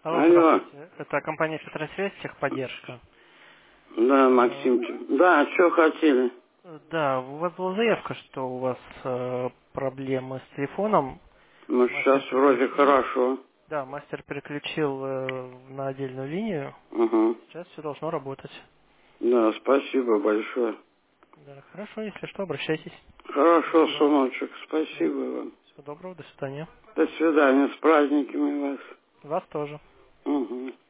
Алло, Алло. здравствуйте. Это компания «Петросвязь», техподдержка. Да, Э, Максимчик. Да, что хотели? Да, у вас была заявка, что у вас проблемы с телефоном. Ну, Мастер сейчас вроде переключил. хорошо. Да, мастер переключил на отдельную линию. Угу. Сейчас все должно работать. Да, спасибо большое. Да, хорошо, если что, обращайтесь. Хорошо, Доброго. сыночек, Да. спасибо вам. Всего доброго, до свидания. До свидания, с праздниками вас. Вас тоже. Угу.